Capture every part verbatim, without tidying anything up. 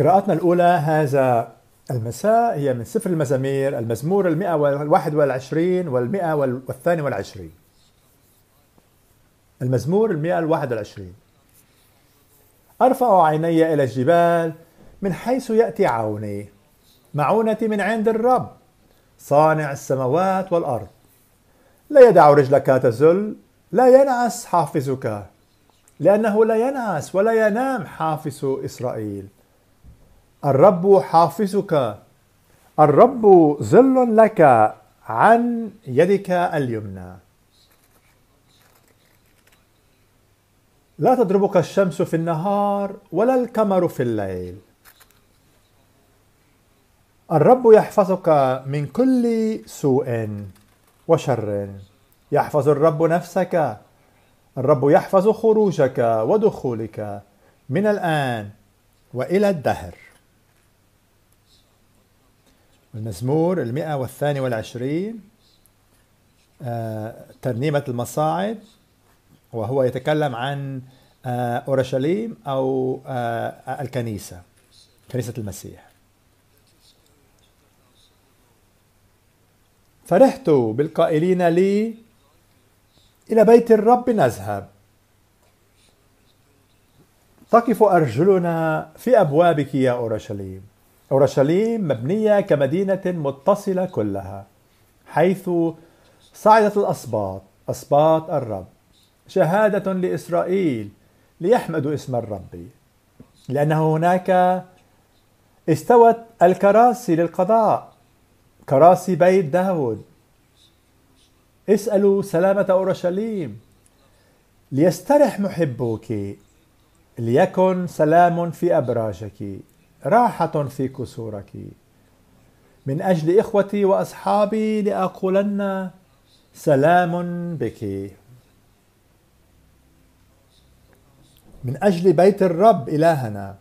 قراءتنا الأولى هذا المساء هي من سفر المزامير المزمور المئة والواحد والعشرين والمئة والثاني والعشرين. المزمور المئة الواحد والعشرين. أرفع عيني إلى الجبال من حيث يأتي عوني، معونتي من عند الرب صانع السماوات والأرض. لا يدع رجلك تزل، لا ينعس حافظك، لأنه لا ينعس ولا ينام حافظ إسرائيل. الرب حافظك، الرب ظل لك عن يدك اليمنى. لا تضربك الشمس في النهار ولا القمر في الليل. الرب يحفظك من كل سوء وشر. يحفظ الرب نفسك، الرب يحفظ خروجك ودخولك من الآن وإلى الدهر. المزمور المئة والثاني والعشرين، آه، ترنيمة المصاعد، وهو يتكلم عن آه، أورشليم أو آه، الكنيسة، كنيسة المسيح. فرحت بالقائلين لي إلى بيت الرب نذهب. تقف أرجلنا في أبوابك يا أورشليم. أورشليم مبنية كمدينة متصلة كلها، حيث صعدت الأسباط، أسباط الرب، شهادة لإسرائيل ليحمدوا اسم الرب. لأنه هناك استوت الكراسي للقضاء، كراسي بيت داود. اسألوا سلامة أورشليم، ليسترح محبوك، ليكن سلام في أبراجك، راحة في كسورك. من أجل إخوتي وأصحابي لأقولن سلام بك. من أجل بيت الرب إلهنا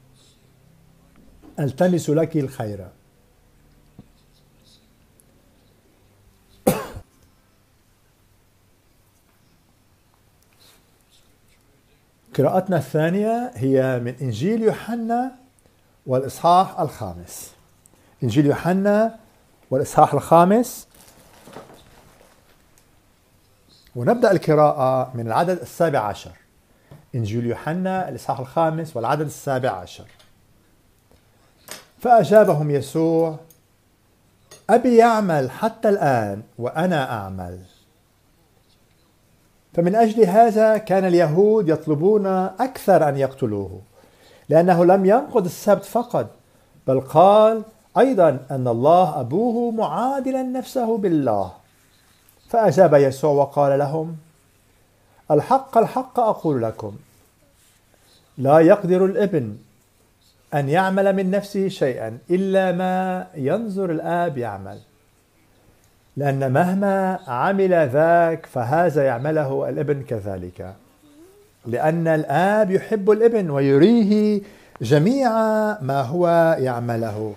ألتمس لك الخير. قراءتنا الثانية هي من إنجيل يوحنا والإصحاح الخامس. إنجيل يوحنا والإصحاح الخامس، ونبدأ القراءة من العدد السابع عشر. إنجيل يوحنا الإصحاح الخامس والعدد السابع عشر. فأجابهم يسوع: أبي يعمل حتى الآن وأنا أعمل. فمن أجل هذا كان اليهود يطلبون أكثر أن يقتلوه، لأنه لم ينقض السبت فقط، بل قال أيضا أن الله أبوه معادلا نفسه بالله. فأجاب يسوع وقال لهم: الحق الحق أقول لكم، لا يقدر الابن أن يعمل من نفسه شيئا إلا ما ينظر الآب يعمل، لأن مهما عمل ذاك فهذا يعمله الابن كذلك، لأن الآب يحب الابن ويريه جميع ما هو يعمله،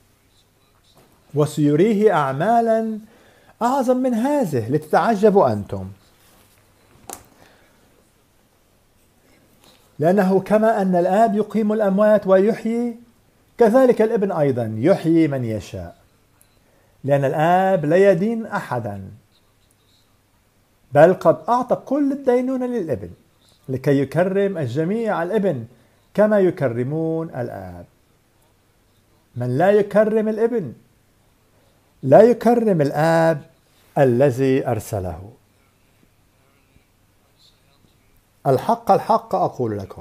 وسيريه أعمالا أعظم من هذه لتتعجبوا أنتم. لأنه كما أن الآب يقيم الأموات ويحيي، كذلك الابن أيضا يحيي من يشاء. لأن الآب لا يدين أحدا، بل قد أعطى كل الدينونة للابن، لكي يكرم الجميع الابن كما يكرمون الآب. من لا يكرم الابن لا يكرم الآب الذي أرسله. الحق الحق أقول لكم،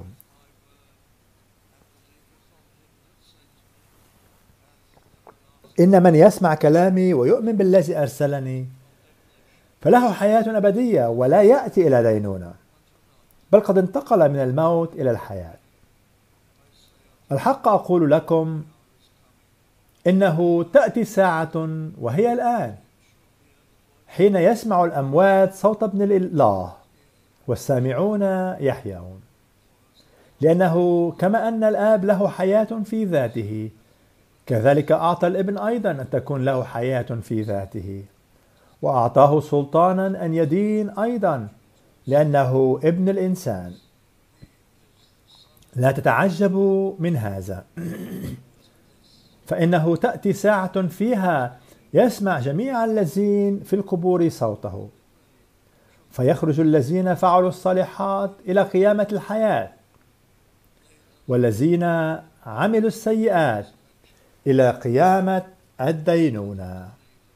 إن من يسمع كلامي ويؤمن بالذي أرسلني فله حياة أبدية ولا يأتي إلى دينونة، بل قد انتقل من الموت إلى الحياة. الحق أقول لكم، إنه تأتي ساعة وهي الآن حين يسمع الأموات صوت ابن الله والسامعون يحيون. لأنه كما أن الآب له حياة في ذاته، كذلك أعطى الابن أيضا أن تكون له حياة في ذاته، وأعطاه سلطانا أن يدين أيضا، لأنه ابن الإنسان. لا تتعجبوا من هذا، فإنه تأتي ساعة فيها يسمع جميع الذين في القبور صوته، فيخرج الذين فعلوا الصالحات إلى قيامة الحياة، والذين عملوا السيئات إلى قيامة الدينونة.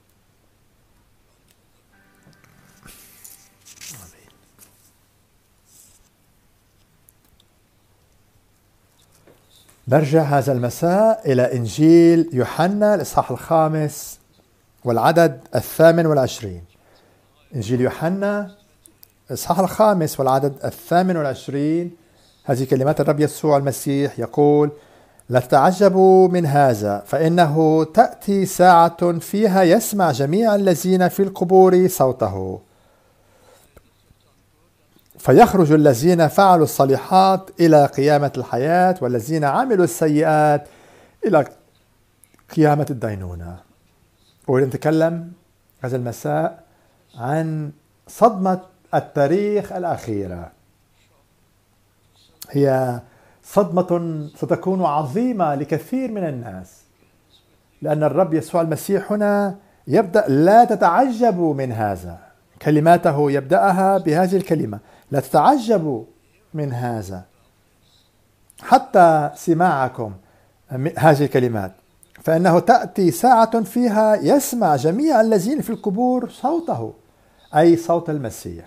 نرجع هذا المساء إلى إنجيل يوحنا الإصحاح الخامس والعدد الثامن والعشرين. إنجيل يوحنا الإصحاح الخامس والعدد الثامن والعشرين. هذه كلمات الرب يسوع المسيح يقول: لا تتعجبوا من هذا، فإنه تأتي ساعة فيها يسمع جميع الذين في القبور صوته، فيخرج الذين فعلوا الصالحات إلى قيامة الحياة، والذين عملوا السيئات إلى قيامة الدينونة. ونتكلم هذا المساء عن صدمة التاريخ الأخيرة. هي صدمة ستكون عظيمة لكثير من الناس، لأن الرب يسوع المسيح هنا يبدأ: لا تتعجبوا من هذا. كلماته يبدأها بهذه الكلمة: لا تتعجبوا من هذا. حتى سماعكم هذه الكلمات، فإنه تأتي ساعة فيها يسمع جميع الذين في القبور صوته، أي صوت المسيح.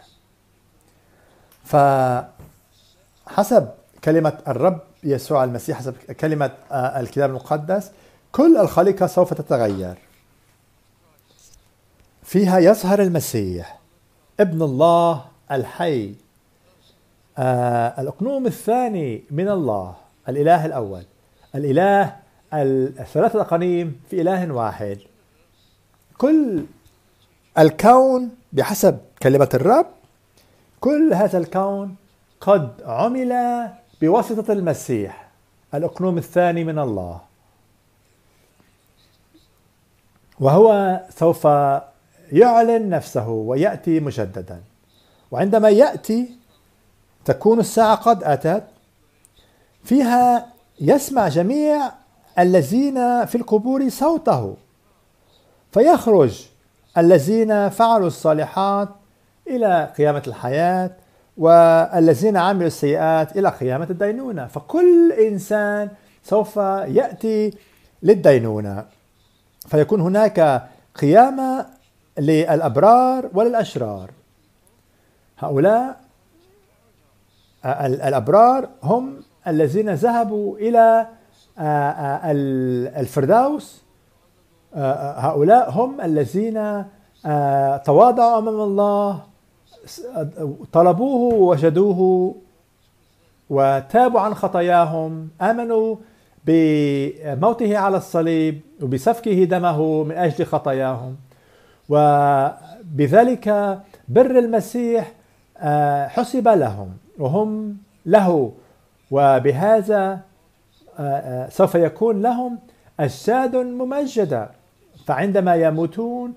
فحسب كلمة الرب يسوع المسيح، حسب كلمة الكتاب المقدس، كل الخليقة سوف تتغير. فيها يظهر المسيح ابن الله الحي، آه الأقنوم الثاني من الله، الإله الأول، الإله الثلاثة أقانيم في إله واحد. كل الكون بحسب كلمة الرب، كل هذا الكون قد عمل بواسطة المسيح، الأقنوم الثاني من الله، وهو سوف يعلن نفسه ويأتي مجددا. وعندما يأتي تكون الساعة قد أتت، فيها يسمع جميع الذين في القبور صوته، فيخرج الذين فعلوا الصالحات إلى قيامة الحياة، والذين عملوا السيئات إلى قيامة الدينونة. فكل إنسان سوف يأتي للدينونة، فيكون هناك قيامة للأبرار وللأشرار. هؤلاء الأبرار هم الذين ذهبوا إلى الفردوس، هؤلاء هم الذين تواضعوا أمام الله، طلبوه ووجدوه وتابوا عن خطاياهم، آمنوا بموته على الصليب وبسفكه دمه من أجل خطاياهم، وبذلك بر المسيح حسب لهم وهم له، وبهذا سوف يكون لهم أجساد ممجدة. فعندما يموتون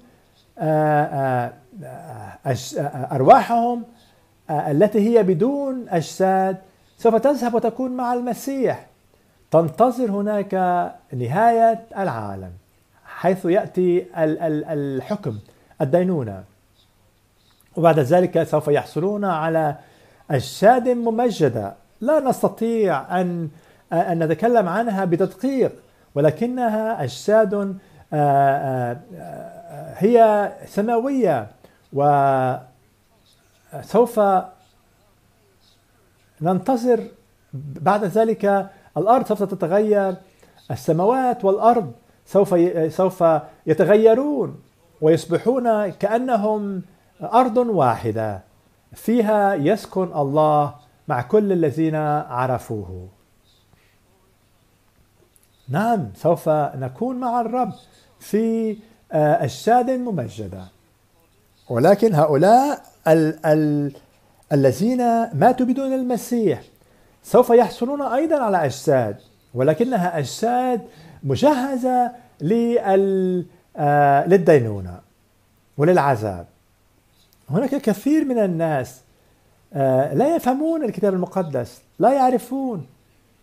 أرواحهم التي هي بدون أجساد سوف تذهب وتكون مع المسيح، تنتظر هناك نهاية العالم حيث يأتي الحكم، الدينونة، وبعد ذلك سوف يحصلون على أجساد ممجدة لا نستطيع أن أن نتكلم عنها بدقيق، ولكنها أجساد هي سماوية، وسوف ننتظر بعد ذلك الأرض سوف تتغير، السماوات والأرض سوف سوف يتغيرون ويصبحون كأنهم أرض واحدة فيها يسكن الله مع كل الذين عرفوه. نعم، سوف نكون مع الرب في أجساد ممجدة. ولكن هؤلاء ال ال الذين ماتوا بدون المسيح سوف يحصلون أيضا على أجساد، ولكنها أجساد مجهزة للدينونة وللعذاب. هناك كثير من الناس لا يفهمون الكتاب المقدس، لا يعرفون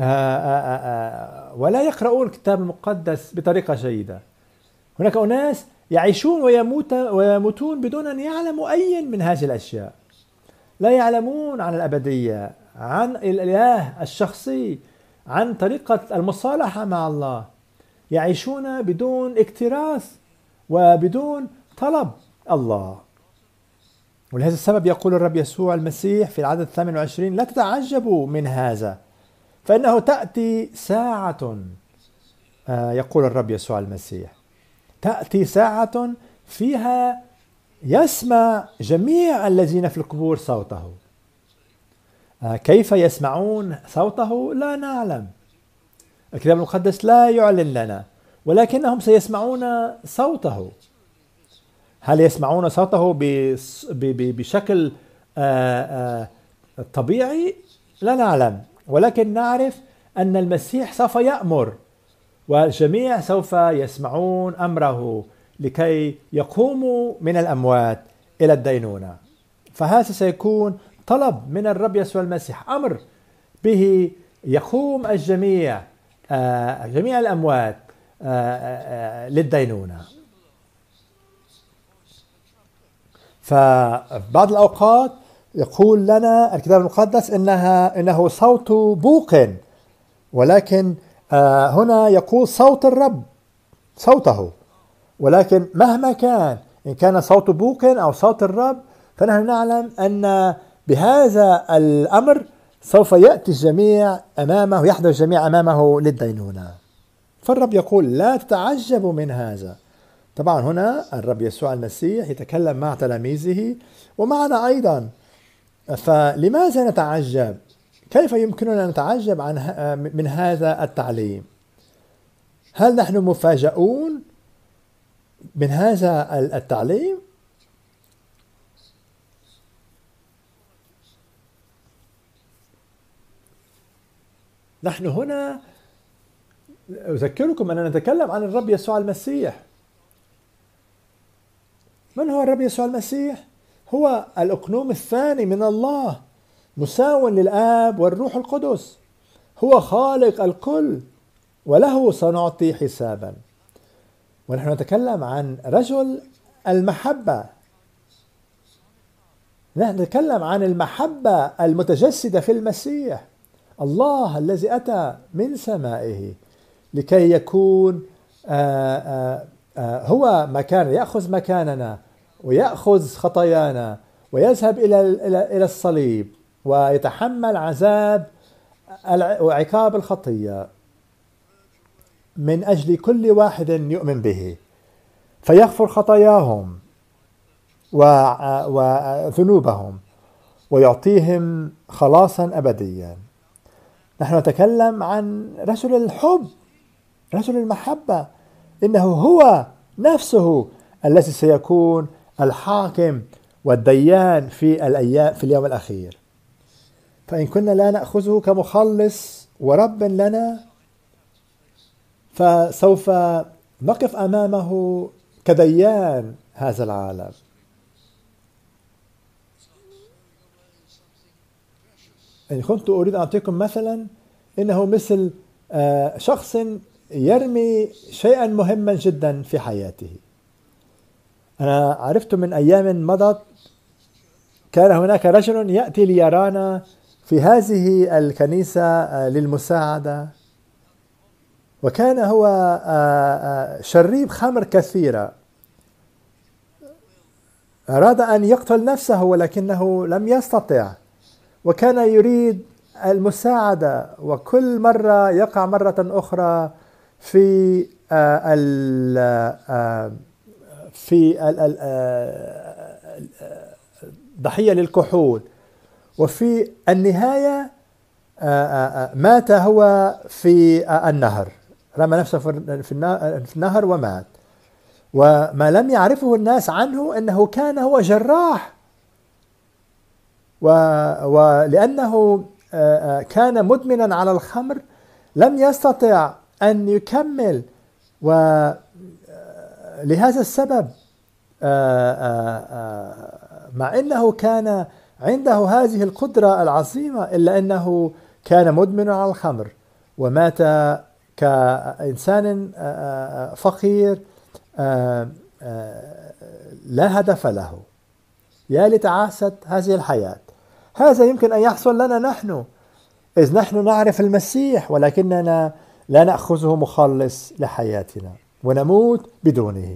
ولا يقرؤون الكتاب المقدس بطريقة جيدة. هناك أناس يعيشون ويموت ويموتون بدون أن يعلموا أي من هذه الأشياء. لا يعلمون عن الأبدية، عن الإله الشخصي، عن طريقة المصالحة مع الله. يعيشون بدون اكتراث وبدون طلب الله. ولهذا السبب يقول الرب يسوع المسيح في العدد الثامن والعشرين: لا تتعجبوا من هذا، فإنه تأتي ساعة، يقول الرب يسوع المسيح، تأتي ساعة فيها يسمع جميع الذين في القبور صوته. كيف يسمعون صوته لا نعلم، الكتاب المقدس لا يعلن لنا، ولكنهم سيسمعون صوته. هل يسمعون صوته بشكل طبيعي؟ لا نعلم، ولكن نعرف أن المسيح سوف يأمر، والجميع سوف يسمعون أمره لكي يقوموا من الأموات إلى الدينونة. فهذا سيكون طلب من الرب يسوع المسيح، أمر به يقوم الجميع، جميع الأموات للدينونة. فبعض الأوقات يقول لنا الكتاب المقدس إنها إنه صوت بوق، ولكن هنا يقول صوت الرب، صوته. ولكن مهما كان، إن كان صوت بوق أو صوت الرب، فنحن نعلم أن بهذا الأمر سوف يأتي الجميع أمامه، يحضر الجميع أمامه للدينونة. فالرب يقول: لا تتعجبوا من هذا. طبعا هنا الرب يسوع المسيح يتكلم مع تلاميذه ومعنا أيضا. فلماذا نتعجب؟ كيف يمكننا أن نتعجب عن من هذا التعليم؟ هل نحن مفاجئون من هذا التعليم؟ نحن هنا أذكركم أننا نتكلم عن الرب يسوع المسيح. من هو الرب يسوع المسيح؟ هو الأقنوم الثاني من الله، مساو للآب والروح القدس. هو خالق الكل، وله سنعطي حسابا. ونحن نتكلم عن رجل المحبة، نحن نتكلم عن المحبة المتجسدة في المسيح، الله الذي أتى من سمائه لكي يكون آآ آآ هو مكان، يأخذ مكاننا ويأخذ خطايانا ويذهب إلى إلى الصليب ويتحمل عذاب وعقاب الخطية من أجل كل واحد يؤمن به، فيغفر خطاياهم وذنوبهم ويعطيهم خلاصا أبديا. نحن نتكلم عن رجل الحب، رجل المحبة، إنه هو نفسه الذي سيكون الحاكم والديان في الأيام في اليوم الأخير. فإن كنا لا نأخذه كمخلص ورب لنا، فسوف نقف أمامه كديان هذا العالم. إن كنت أريد أن أعطيكم مثلا، إنه مثل شخص يرمي شيئا مهما جدا في حياته. أنا عرفت من أيام مضت كان هناك رجل يأتي ليرانا في هذه الكنيسة للمساعدة، وكان هو شريب خمر كثيرة. أراد أن يقتل نفسه ولكنه لم يستطع، وكان يريد المساعدة، وكل مرة يقع مرة أخرى في في ضحية للكحول، وفي النهاية مات هو في النهر، رمى نفسه في النهر ومات. وما لم يعرفه الناس عنه أنه كان هو جراح، ولأنه كان مدمنا على الخمر لم يستطع أن يكمل، ولهذا السبب مع أنه كان عنده هذه القدرة العظيمة إلا أنه كان مدمنا على الخمر، ومات كإنسان فقير لا هدف له. يا لتعاسة هذه الحياة. هذا يمكن أن يحصل لنا نحن إذ نحن نعرف المسيح ولكننا لا نأخذه مخلص لحياتنا ونموت بدونه.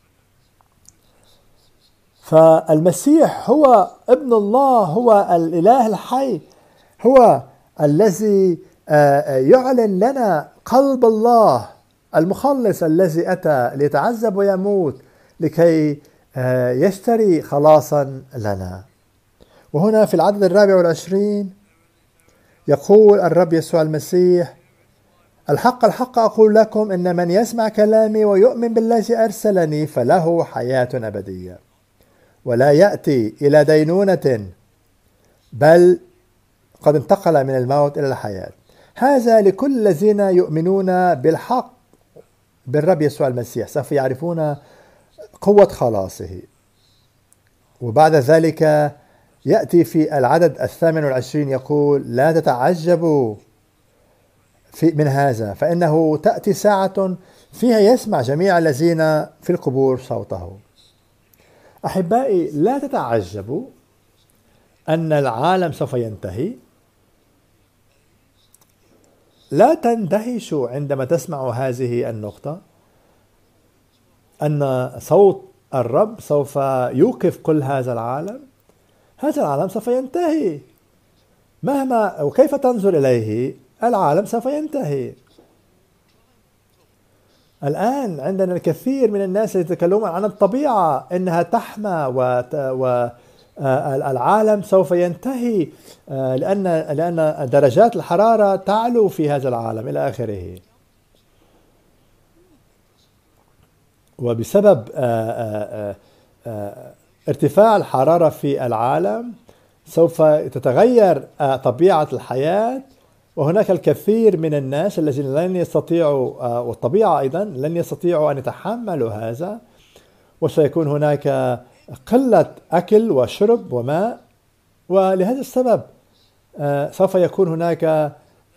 فالمسيح هو ابن الله، هو الإله الحي، هو الذي يعلن لنا قلب الله المخلص الذي أتى ليتعذب ويموت لكي يشتري خلاصا لنا. وهنا في العدد الرابع والعشرين يقول الرب يسوع المسيح: الحق الحق أقول لكم إن من يسمع كلامي ويؤمن بالذي أرسلني فله حياة أبدية ولا يأتي إلى دينونة بل قد انتقل من الموت إلى الحياة. هذا لكل الذين يؤمنون بالحق بالرب يسوع المسيح سوف يعرفون قوة خلاصه. وبعد ذلك يأتي في العدد الثامن والعشرين يقول: لا تتعجبوا في من هذا فإنه تأتي ساعة فيها يسمع جميع الذين في القبور صوته. أحبائي، لا تتعجبوا أن العالم سوف ينتهي. لا تندهشوا عندما تسمعوا هذه النقطة أن صوت الرب سوف يوقف كل هذا العالم. هذا العالم سوف ينتهي مهما وكيف تنظر إليه، العالم سوف ينتهي. الآن عندنا الكثير من الناس يتكلمون عن الطبيعة إنها تحمى والعالم سوف ينتهي لأن لأن درجات الحرارة تعلو في هذا العالم إلى آخره. وبسبب ارتفاع الحرارة في العالم سوف تتغير طبيعة الحياة، وهناك الكثير من الناس الذين لن يستطيعوا والطبيعة أيضا لن يستطيعوا أن يتحملوا هذا، وسيكون هناك قلة أكل وشرب وماء. ولهذا السبب سوف يكون هناك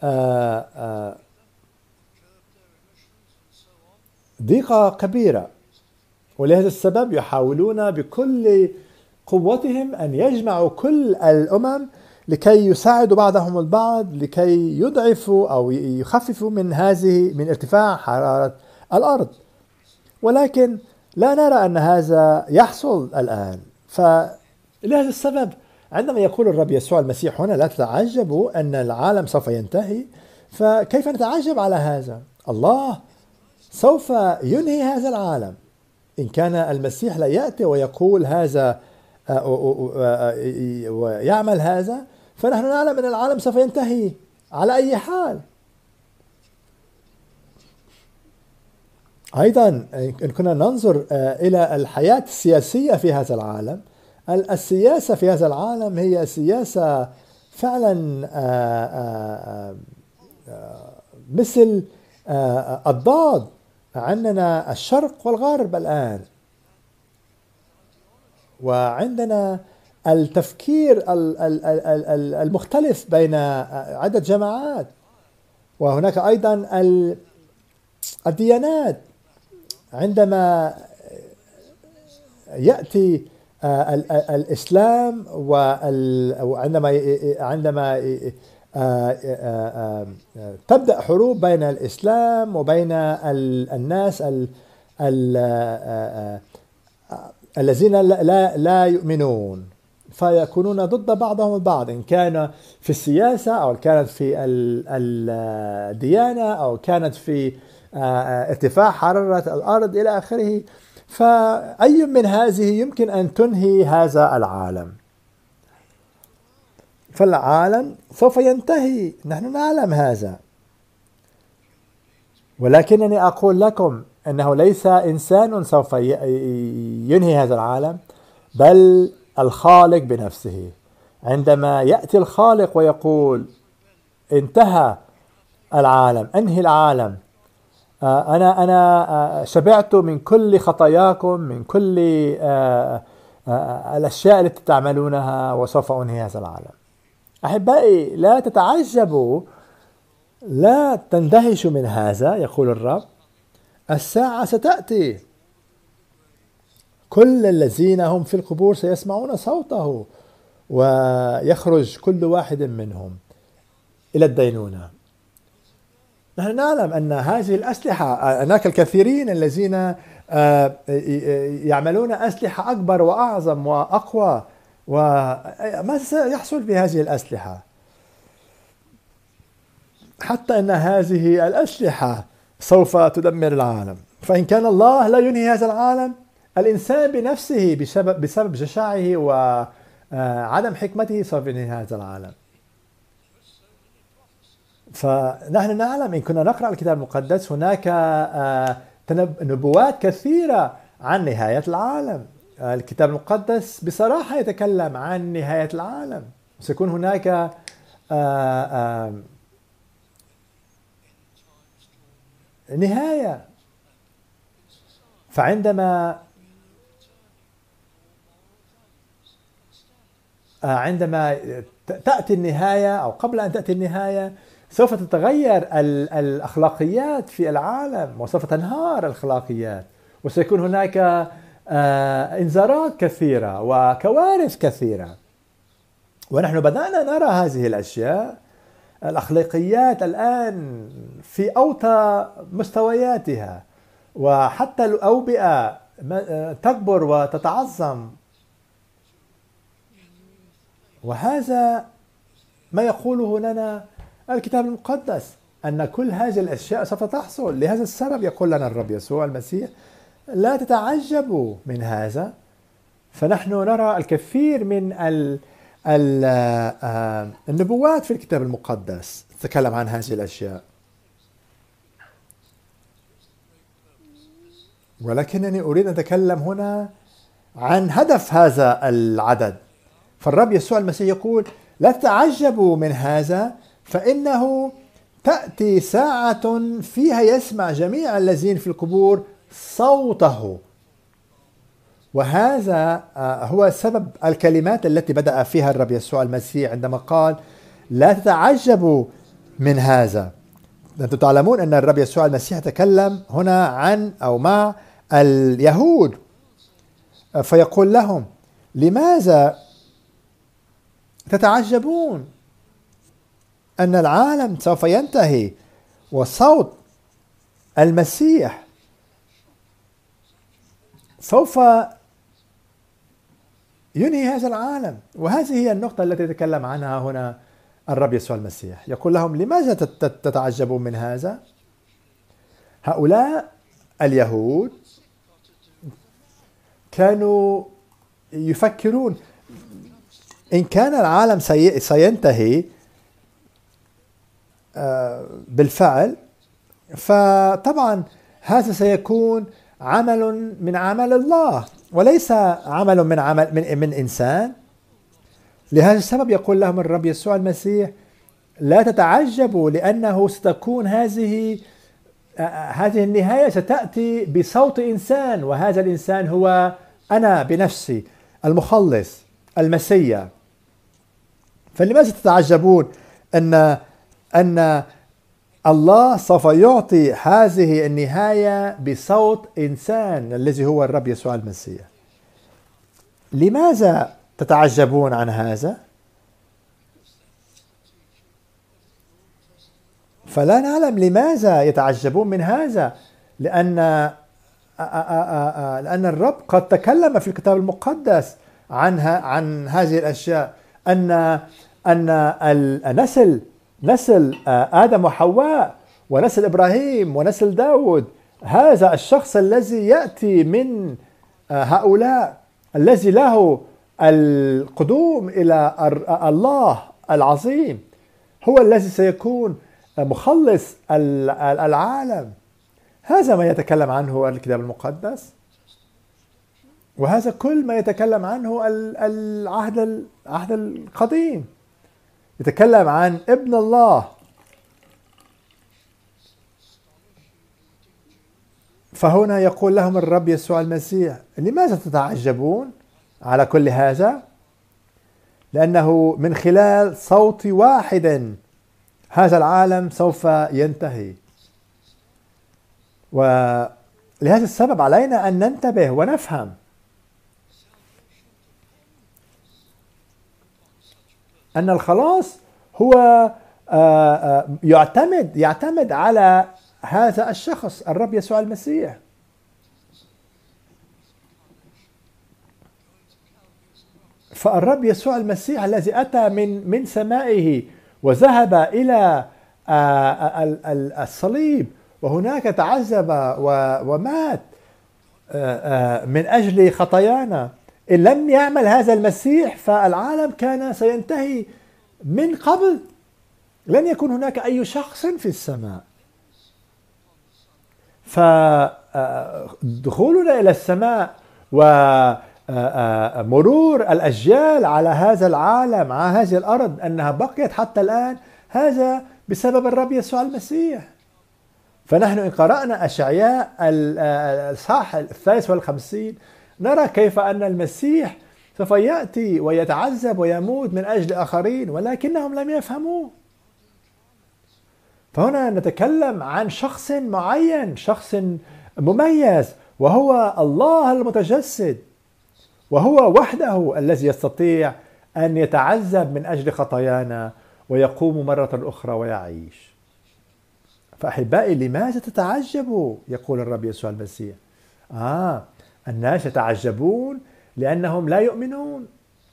ضيقة كبيرة، ولهذا السبب يحاولون بكل قوتهم أن يجمعوا كل الأمم لكي يساعدوا بعضهم البعض لكي يضعفوا أو يخففوا من هذه من ارتفاع حرارة الأرض. ولكن لا نرى أن هذا يحصل الآن. فلهذا السبب عندما يقول الرب يسوع المسيح هنا لا تتعجبوا أن العالم سوف ينتهي، فكيف نتعجب على هذا؟ الله سوف ينهي هذا العالم. إن كان المسيح لا يأتي ويقول هذا ويعمل هذا، فنحن نعلم أن العالم سوف ينتهي على أي حال. أيضا إن كنا ننظر إلى الحياة السياسية في هذا العالم، السياسة في هذا العالم هي سياسة فعلا مثل الضاد. عندنا الشرق والغرب الآن، وعندنا التفكير المختلف بين عدة جماعات، وهناك أيضا الديانات. عندما يأتي الإسلام وعندما عندما تبدأ حروب بين الإسلام وبين الناس الذين لا لا يؤمنون، فيكونون ضد بعضهم البعض، إن كان في السياسة أو كانت في الديانة أو كانت في ارتفاع حرارة الأرض إلى آخره. فأي من هذه يمكن أن تنهي هذا العالم. فالعالم سوف ينتهي، نحن نعلم هذا، ولكنني أقول لكم أنه ليس إنسان سوف ينهي هذا العالم بل الخالق بنفسه. عندما يأتي الخالق ويقول انتهى العالم، أنهي العالم، أنا أنا شبعت من كل خطاياكم، من كل الأشياء التي تعملونها، وسوف أنهي هذا العالم. أحبائي، لا تتعجبوا لا تندهشوا من هذا يقول الرب، الساعة ستأتي كل الذين هم في القبور سيسمعون صوته ويخرج كل واحد منهم إلى الدينونة. نحن نعلم أن هذه الأسلحة، هناك الكثيرين الذين يعملون أسلحة أكبر وأعظم وأقوى، وما سيحصل بهذه الأسلحة؟ حتى أن هذه الأسلحة سوف تدمر العالم. فإن كان الله لا ينهي هذا العالم، الإنسان بنفسه بسبب, بسبب جشاعه وعدم حكمته سوف ينهي هذا العالم. فنحن نعلم إن كنا نقرأ الكتاب المقدس هناك نبوات كثيرة عن نهاية العالم. الكتاب المقدس بصراحة يتكلم عن نهاية العالم، سيكون هناك آآ آآ نهاية. فعندما عندما تأتي النهاية أو قبل أن تأتي النهاية سوف تتغير الأخلاقيات في العالم، وسوف تنهار الأخلاقيات، وسيكون هناك انذارات كثيرة وكوارث كثيرة. ونحن بدأنا نرى هذه الأشياء. الأخلاقيات الآن في أوطى مستوياتها، وحتى الأوبئة تكبر وتتعظم. وهذا ما يقوله لنا الكتاب المقدس، أن كل هذه الأشياء سوف تحصل. لهذا السبب يقول لنا الرب يسوع المسيح لا تتعجبوا من هذا. فنحن نرى الكثير من ال ال النبوات في الكتاب المقدس تتكلم عن هذه الأشياء، ولكنني أريد أن أتكلم هنا عن هدف هذا العدد. فالرب يسوع المسيح يقول لا تتعجبوا من هذا، فإنه تأتي ساعة فيها يسمع جميع الذين في القبور صوته. وهذا هو سبب الكلمات التي بدأ فيها الرب يسوع المسيح عندما قال لا تتعجبوا من هذا. أنتم تعلمون أن الرب يسوع المسيح تكلم هنا عن أو مع اليهود، فيقول لهم لماذا تتعجبون أن العالم سوف ينتهي وصوت المسيح سوف ينهي هذا العالم. وهذه هي النقطة التي يتكلم عنها هنا الرب يسوع المسيح. يقول لهم لماذا تتعجبون من هذا؟ هؤلاء اليهود كانوا يفكرون إن كان العالم سينتهي بالفعل، فطبعا هذا سيكون عمل من عمل الله وليس عمل من عمل من, من إنسان. لهذا السبب يقول لهم الرب يسوع المسيح لا تتعجبوا، لأنه ستكون هذه هذه النهاية ستأتي بصوت إنسان، وهذا الإنسان هو أنا بنفسي المخلص المسيح. فلماذا تتعجبون أن أن الله سوف يعطي هذه النهاية بصوت إنسان الذي هو الرب يسوع المسيح؟ لماذا تتعجبون عن هذا؟ فلا نعلم لماذا يتعجبون من هذا، لأن لأن الرب قد تكلم في الكتاب المقدس عنها عن هذه الأشياء، أن أن النسل نسل آدم وحواء ونسل إبراهيم ونسل داود، هذا الشخص الذي يأتي من هؤلاء الذي له القدوم إلى الله العظيم هو الذي سيكون مخلص العالم. هذا ما يتكلم عنه الكتاب المقدس، وهذا كل ما يتكلم عنه العهد العهد القديم، يتكلم عن ابن الله. فهنا يقول لهم الرب يسوع المسيح لماذا تتعجبون على كل هذا؟ لأنه من خلال صوت واحد هذا العالم سوف ينتهي. ولهذا السبب علينا أن ننتبه ونفهم أن الخلاص هو يعتمد يعتمد على هذا الشخص الرب يسوع المسيح. فالرب يسوع المسيح الذي أتى من من سمائه وذهب إلى الصليب وهناك تعذب ومات من أجل خطايانا، إن لم يعمل هذا المسيح فالعالم كان سينتهي من قبل، لن يكون هناك أي شخص في السماء. فدخولنا إلى السماء ومرور الأجيال على هذا العالم على هذه الأرض أنها بقيت حتى الآن، هذا بسبب الرب يسوع المسيح. فنحن إن قرأنا أشعياء الإصحاح الثالث والخمسين نرى كيف أن المسيح سوف يأتي ويتعذب ويموت من أجل آخرين ولكنهم لم يفهموه. فهنا نتكلم عن شخص معين، شخص مميز، وهو الله المتجسد، وهو وحده الذي يستطيع أن يتعذب من أجل خطايانا ويقوم مرة أخرى ويعيش. فأحبائي، لماذا تتعجبوا؟ يقول الرب يسوع المسيح. آه الناس يتعجبون لأنهم لا يؤمنون،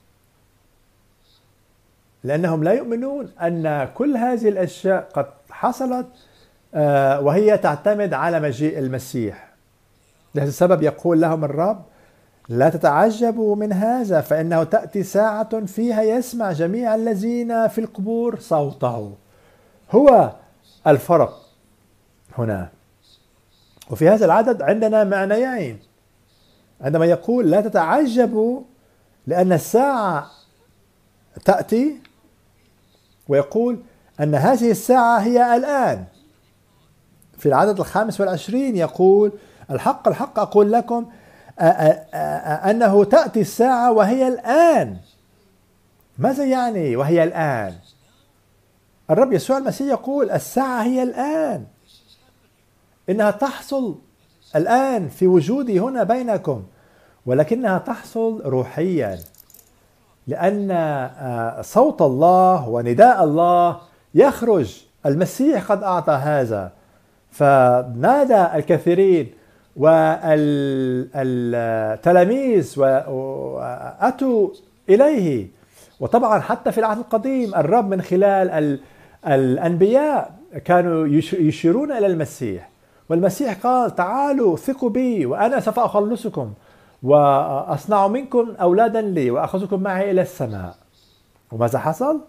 لأنهم لا يؤمنون أن كل هذه الأشياء قد حصلت وهي تعتمد على مجيء المسيح. لهذا السبب يقول لهم الرب: لا تتعجبوا من هذا، فإنه تأتي ساعة فيها يسمع جميع الذين في القبور صوته. هو الفرق هنا. وفي هذا العدد عندنا معنيين. عندما يقول لا تتعجبوا لأن الساعة تأتي، ويقول أن هذه الساعة هي الآن. في العدد الخامس والعشرين يقول: الحق الحق أقول لكم أنه تأتي الساعة وهي الآن. ماذا يعني وهي الآن؟ الرب يسوع المسيح يقول الساعة هي الآن، إنها تحصل الآن في وجودي هنا بينكم، ولكنها تحصل روحيا، لأن صوت الله ونداء الله يخرج. المسيح قد أعطى هذا، فنادى الكثيرين والتلاميذ وأتوا إليه. وطبعا حتى في العهد القديم الرب من خلال الأنبياء كانوا يشيرون إلى المسيح، والمسيح قال: تعالوا ثقوا بي وأنا سوف أخلصكم وأصنع منكم أولادا لي وأخذكم معي إلى السماء. وماذا حصل؟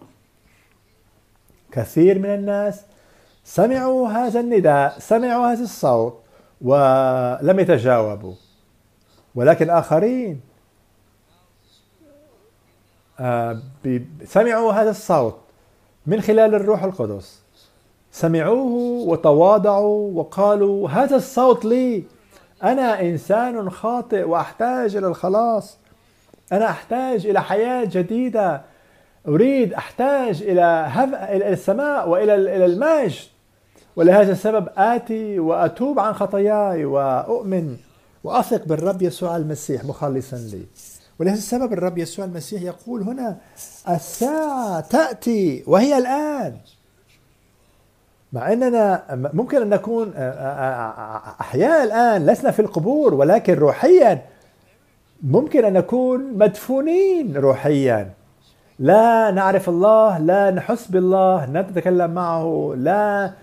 كثير من الناس سمعوا هذا النداء، سمعوا هذا الصوت ولم يتجاوبوا، ولكن آخرين سمعوا هذا الصوت من خلال الروح القدس، سمعوه وتواضعوا وقالوا: هذا الصوت لي، أنا إنسان خاطئ وأحتاج إلى الخلاص، أنا أحتاج إلى حياة جديدة، أريد أحتاج إلى السماء وإلى المجد، ولهذا السبب آتي وأتوب عن خطاياي وأؤمن وأثق بالرب يسوع المسيح مخلصا لي. ولهذا السبب الرب يسوع المسيح يقول هنا: الساعة تأتي وهي الآن. مع أننا ممكن أن نكون أحياء الآن، لسنا في القبور، ولكن روحيا ممكن أن نكون مدفونين روحيا، لا نعرف الله، لا نحس بالله، لا نتكلم معه، لا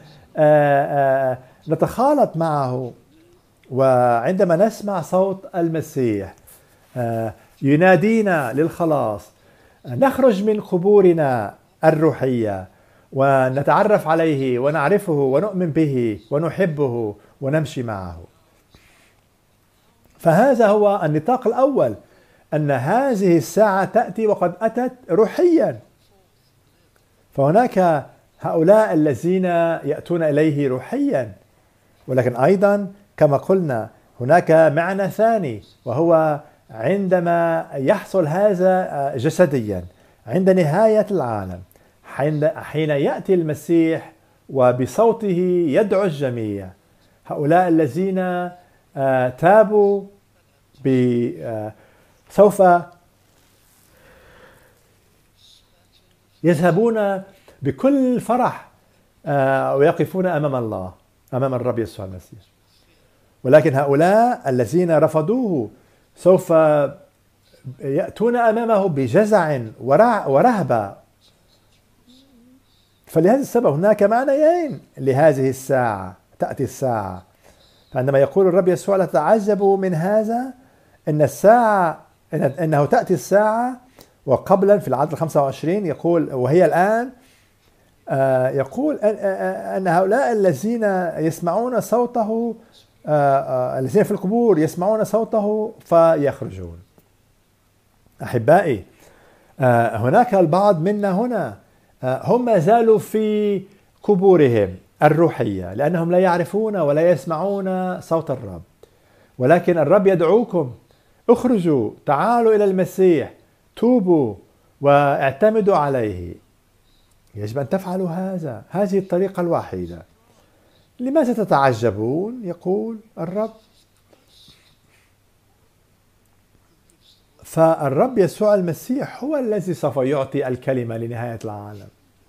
نتخالط معه. وعندما نسمع صوت المسيح ينادينا للخلاص، نخرج من قبورنا الروحية ونتعرف عليه ونعرفه ونؤمن به ونحبه ونمشي معه. فهذا هو النطاق الأول، أن هذه الساعة تأتي وقد أتت روحيا. فهناك هؤلاء الذين يأتون إليه روحيا، ولكن أيضا كما قلنا هناك معنى ثاني، وهو عندما يحصل هذا جسديا عند نهاية العالم، حين يأتي المسيح وبصوته يدعو الجميع، هؤلاء الذين تابوا سوف يذهبون بكل فرح ويقفون أمام الله، أمام الرب يسوع المسيح. ولكن هؤلاء الذين رفضوه سوف يأتون أمامه بجزع ورهبة. فلهذا السبب هناك معنيين لهذه الساعة، تأتي الساعة. فعندما يقول الرب يسوع لا تتعجبوا من هذا، إن الساعة إنه تأتي الساعة، وقبلا في العدد الخمسة وعشرين يقول وهي الآن، يقول أن هؤلاء الذين يسمعون صوته، الذين في القبور يسمعون صوته فيخرجون. أحبائي، هناك البعض منا هنا هم ما زالوا في قبورهم الروحية، لأنهم لا يعرفون ولا يسمعون صوت الرب. ولكن الرب يدعوكم: اخرجوا، تعالوا إلى المسيح، توبوا واعتمدوا عليه. يجب أن تفعلوا هذا، هذه الطريقة الوحيدة. لماذا تتعجبون؟ يقول الرب. فالرب يسوع المسيح هو الذي سوف يعطي الكلمة لنهاية العالم.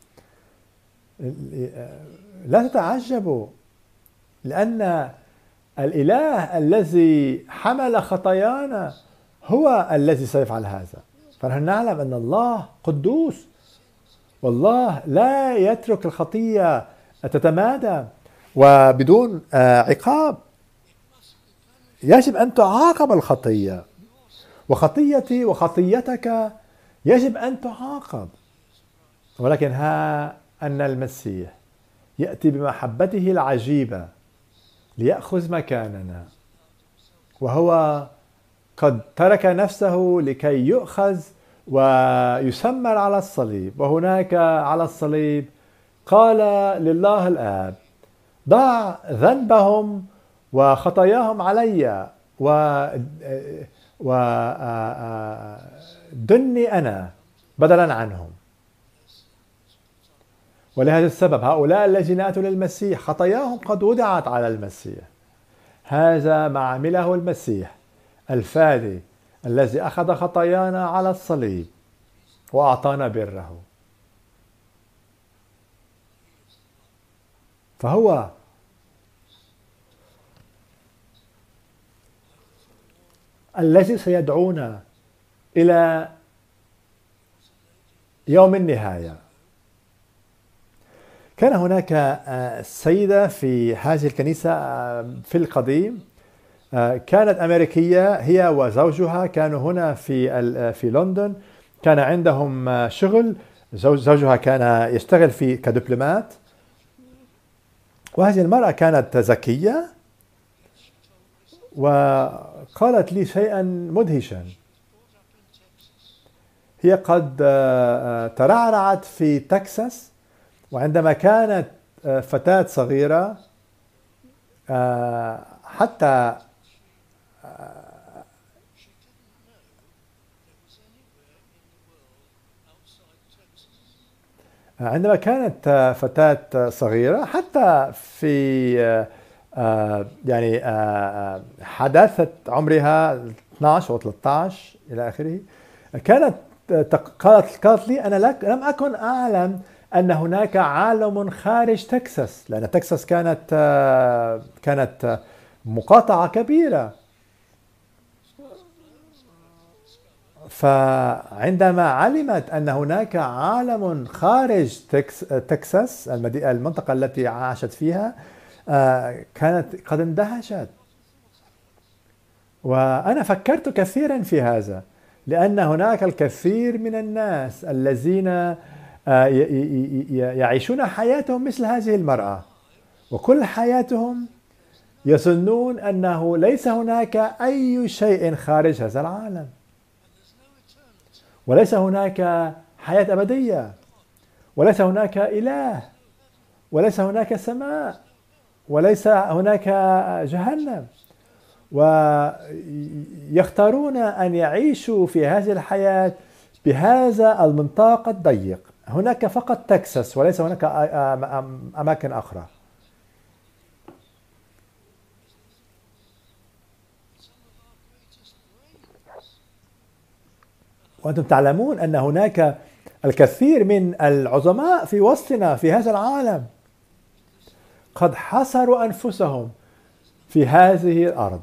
لا تتعجبوا، لأن الإله الذي حمل خطايانا هو الذي سيفعل هذا. فنحن نعلم أن الله قدوس، والله لا يترك الخطية تتمادى وبدون عقاب. يجب أن تعاقب الخطية، وخطيتي وخطيتك يجب أن تعاقب. ولكن ها أن المسيح يأتي بمحبته العجيبة ليأخذ مكاننا، وهو قد ترك نفسه لكي يؤخذ ويسمر على الصليب. وهناك على الصليب قال لله الآب: ضع ذنبهم وخطاياهم علي ودني أنا بدلا عنهم. ولهذا السبب هؤلاء الذين أتوا للمسيح خطاياهم قد وضعت على المسيح. هذا ما عمله المسيح الفادي الذي أخذ خطايانا على الصليب وأعطانا بره. فهو الذي سيدعونا إلى يوم النهاية. كان هناك سيدة في هذه الكنيسة في القديم، كانت أمريكية، هي وزوجها كانوا هنا في في لندن. كان عندهم شغل، زوجها كان يشتغل في كدبلومات، وهذه المرأة كانت ذكية وقالت لي شيئا مدهشا. هي قد ترعرعت في تكساس، وعندما كانت فتاة صغيرة حتى عندما كانت فتاة صغيرة حتى في يعني حداثة عمرها اثني عشر أو ثلاثة عشر إلى آخره، كانت قالت قالت لي: أنا لم أكن أعلم أن هناك عالم خارج تكساس، لأن تكساس كانت كانت مقاطعة كبيرة. فعندما علمت أن هناك عالم خارج تكساس المنطقة التي عاشت فيها، كانت قد اندهشت. وأنا فكرت كثيرا في هذا، لأن هناك الكثير من الناس الذين يعيشون حياتهم مثل هذه المرأة، وكل حياتهم يظنون أنه ليس هناك أي شيء خارج هذا العالم، وليس هناك حياة أبدية، وليس هناك إله، وليس هناك سماء، وليس هناك جهنم. ويختارون أن يعيشوا في هذه الحياة بهذا المنطاق الضيق، هناك فقط تكساس وليس هناك أماكن أخرى. وأنتم تعلمون أن هناك الكثير من العظماء في وسطنا في هذا العالم قد حصروا أنفسهم في هذه الأرض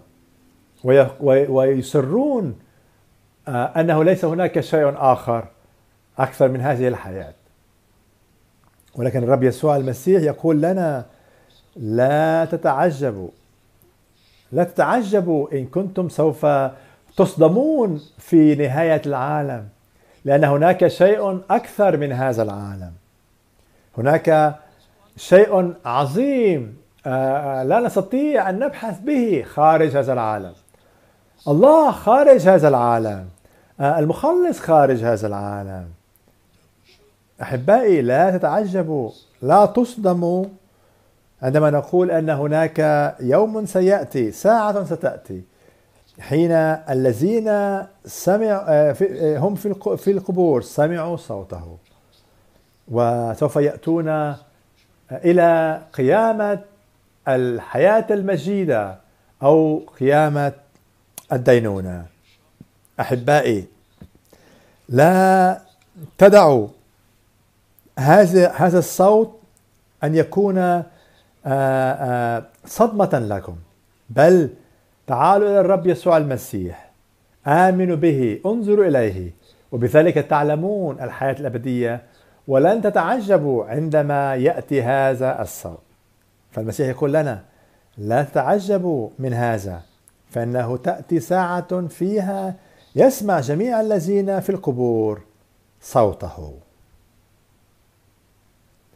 ويصرون أنه ليس هناك شيء آخر أكثر من هذه الحياة. ولكن الرب يسوع المسيح يقول لنا لا تتعجبوا لا تتعجبوا إن كنتم سوف تصدمون في نهاية العالم، لأن هناك شيء أكثر من هذا العالم. هناك شيء عظيم لا نستطيع أن نبحث به خارج هذا العالم. الله خارج هذا العالم، المخلص خارج هذا العالم. أحبائي، لا تتعجبوا، لا تصدموا عندما نقول أن هناك يوم سيأتي، ساعة ستأتي، حين الذين سمعوا هم في القبور سمعوا صوته وسوف يأتون إلى قيامة الحياة المجيدة أو قيامة الدينونة. أحبائي، لا تدعوا هذا هذا الصوت أن يكون صدمة لكم، بل تعالوا إلى الرب يسوع المسيح، آمنوا به، انظروا إليه، وبذلك تعلمون الحياة الأبدية، ولن تتعجبوا عندما يأتي هذا الصوت. فالمسيح يقول لنا لا تتعجبوا من هذا، فإنه تأتي ساعة فيها يسمع جميع الذين في القبور صوته.